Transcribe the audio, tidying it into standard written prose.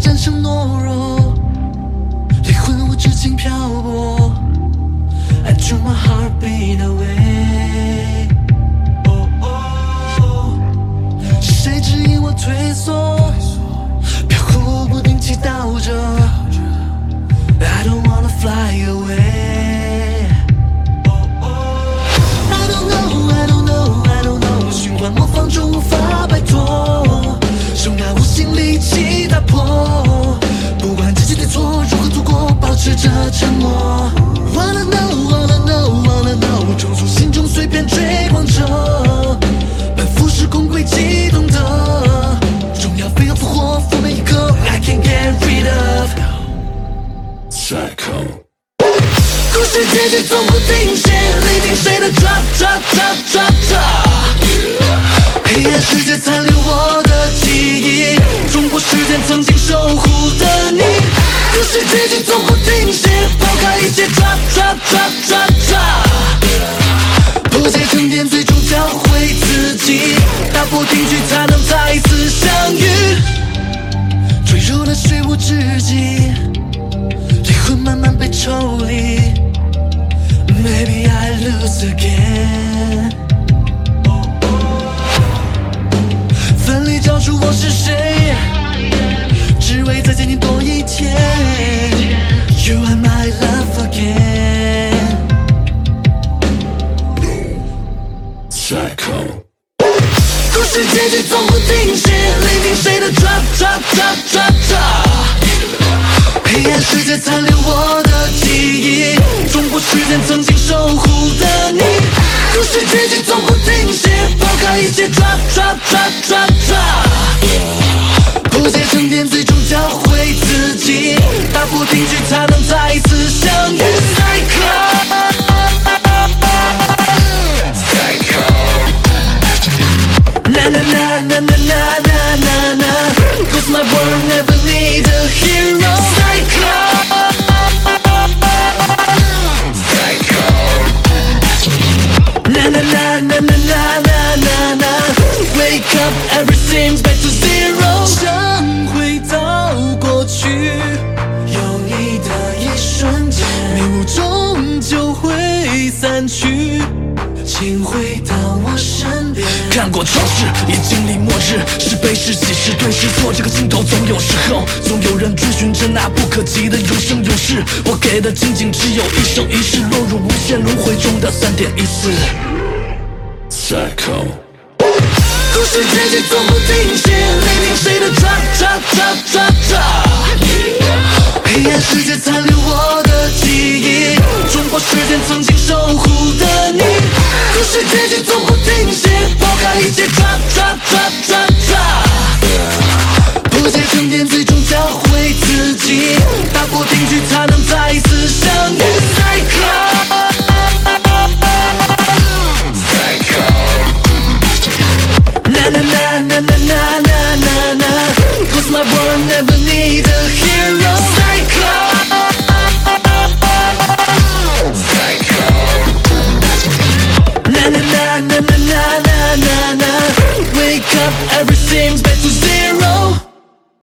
战胜懦弱，灵魂无止境漂泊。I drew my heartbeat away。是谁指引我退缩？飘忽不定祈祷着。I don't wanna fly away。I don't know, I don't know, I don't know。循环模仿中无法摆脱，受那无形力气打破。不管自己对错，如何度过，保持着沉默。Wanna know, wanna know, wanna know。冲出心中碎片追光者，奔赴时空轨迹，懂得终要飞蛾复活，赴每一刻 I can't get rid of Psycho。故事结局从不停歇，聆听谁的 drop drop drop drop drop。黑暗世界残留我的记忆，冲破时间曾经守护的你。故事结局从不停歇，抛开一切 drop drop drop drop drop。破解沉淀，最终教会自己，打破定局才能再次相遇。坠入了虚无之际，灵魂慢慢被抽离。Maybe I lose again。分离找出我是谁，只为再见你多一天。You are my love again。Psycho。故事结局从不停歇，聆听谁的 drop drop drop drop drop。黑暗世界残留我的记忆，冲破时间曾经守护的你。故事结局从不停歇，抛开一切 drop drop drop drop drop。破解沉淀，最终教会自己，打破定局才能再次相遇。Na na na na na na na na na。Cause my world never need a hero。Na na na na na na na na na。Wake up, everything's back to zero。想回到过去，有你的一瞬间，迷雾终究会散去。请回到我身边。看过创世，也经历末日，是悲是喜是对是错，这个尽头总有时候，总有人追寻着那不可及的永生永世。我给的仅仅只有一生一世，落入无限轮回中的3.14。Psycho。故事结局从不停歇，聆听谁的 drop drop drop drop drop。黑暗世界残留我的记忆，冲破时间曾经守护的你。故事结局从不停歇，抛开一切 drop drop drop drop drop。破解沉淀，最终教会自己，打破定局才能再次。